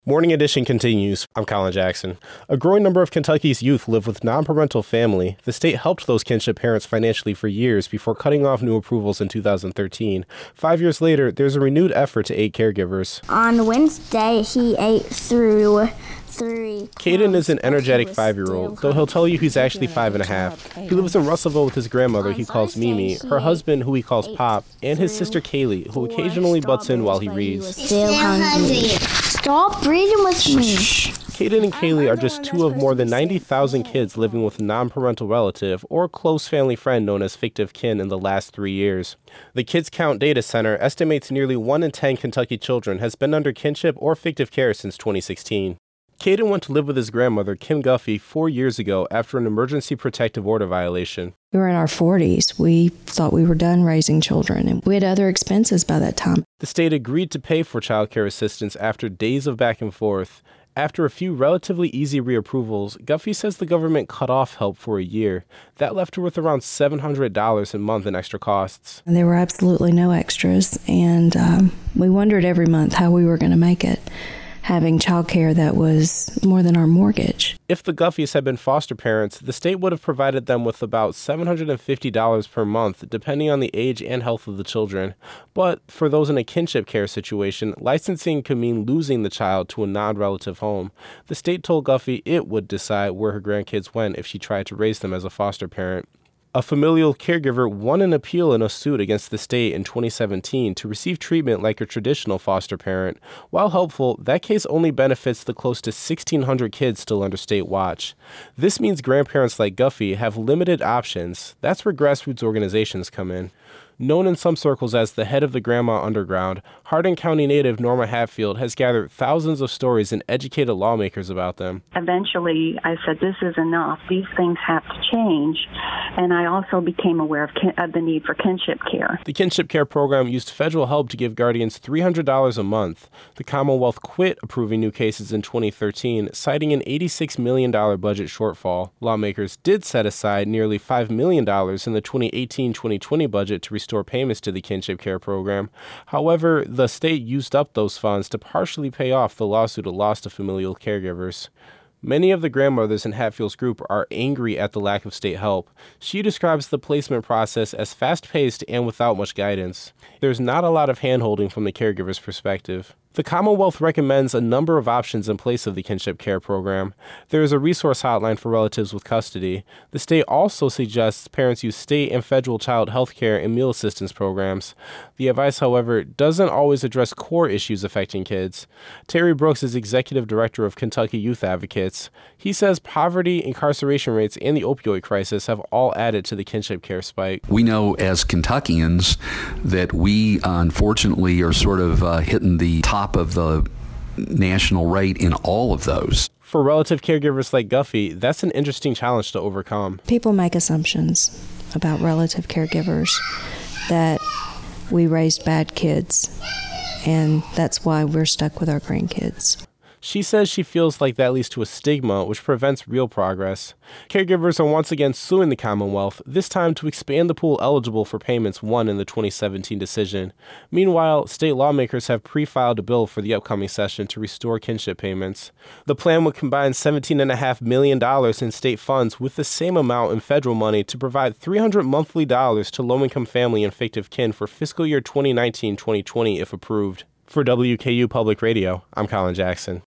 Morning Edition continues. I'm Colin Jackson. A growing number of Kentucky's youth live with non-parental family. The state helped those kinship parents financially for years before cutting off new approvals in 2013. 5 years later, there's a renewed effort to aid caregivers. On Wednesday, he ate through 3. Caden is an energetic 5-year-old, though he'll tell you he's actually 5.5. He lives in Russellville with his grandmother he calls Mimi, her husband who he calls Pop, and his sister Kaylee, who occasionally butts in while he reads. Still hungry. Stop reading with me. Caden and Kaylee are just two of more than 90,000 kids living with a non-parental relative or close family friend known as fictive kin in the last 3 years. The Kids Count Data Center estimates nearly 1 in 10 Kentucky children has been under kinship or fictive care since 2016. Caden went to live with his grandmother, Kim Guffey, 4 years ago after an emergency protective order violation. We were in our 40s. We thought we were done raising children, and we had other expenses by that time. The state agreed to pay for child care assistance after days of back and forth. After a few relatively easy reapprovals, Guffey says the government cut off help for a year. That left her with around $700 a month in extra costs. And there were absolutely no extras, and we wondered every month how we were going to make it, having child care that was more than our mortgage. If the Guffeys had been foster parents, the state would have provided them with about $750 per month, depending on the age and health of the children. But for those in a kinship care situation, licensing could mean losing the child to a non-relative home. The state told Guffey it would decide where her grandkids went if she tried to raise them as a foster parent. A familial caregiver won an appeal in a suit against the state in 2017 to receive treatment like a traditional foster parent. While helpful, that case only benefits the close to 1,600 kids still under state watch. This means grandparents like Guffey have limited options. That's where grassroots organizations come in. Known in some circles as the head of the Grandma Underground, Hardin County native Norma Hatfield has gathered thousands of stories and educated lawmakers about them. Eventually, I said, this is enough. These things have to change. And I also became aware of the need for kinship care. The kinship care program used federal help to give guardians $300 a month. The Commonwealth quit approving new cases in 2013, citing an $86 million budget shortfall. Lawmakers did set aside nearly $5 million in the 2018-2020 budget to restore payments to the kinship care program. However, the state used up those funds to partially pay off the lawsuit it lost to familial caregivers. Many of the grandmothers in Hatfield's group are angry at the lack of state help. She describes the placement process as fast-paced and without much guidance. There's not a lot of hand-holding from the caregiver's perspective. The Commonwealth recommends a number of options in place of the kinship care program. There is a resource hotline for relatives with custody. The state also suggests parents use state and federal child health care and meal assistance programs. The advice, however, doesn't always address core issues affecting kids. Terry Brooks is executive director of Kentucky Youth Advocates. He says poverty, incarceration rates, and the opioid crisis have all added to the kinship care spike. We know as Kentuckians that we unfortunately are sort of hitting the top of the national rate in all of those. For relative caregivers like Guffey, that's an interesting challenge to overcome. People make assumptions about relative caregivers that we raised bad kids, and that's why we're stuck with our grandkids. She says she feels like that leads to a stigma, which prevents real progress. Caregivers are once again suing the Commonwealth, this time to expand the pool eligible for payments won in the 2017 decision. Meanwhile, state lawmakers have pre-filed a bill for the upcoming session to restore kinship payments. The plan would combine $17.5 million in state funds with the same amount in federal money to provide $300 monthly to low-income family and fictive kin for fiscal year 2019-2020 if approved. For WKU Public Radio, I'm Colin Jackson.